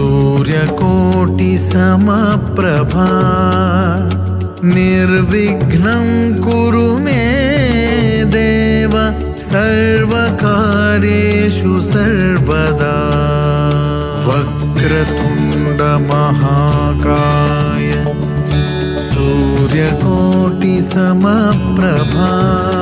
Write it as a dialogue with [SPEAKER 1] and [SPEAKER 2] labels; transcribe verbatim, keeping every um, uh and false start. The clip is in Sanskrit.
[SPEAKER 1] सूर्यकोटिसमप्रभा निर्विघ्नं कुरु मे देव सर्वकार्येषु सर्वदा। वक्रतुण्डमहाकाय सूर्यकोटिसमप्रभा।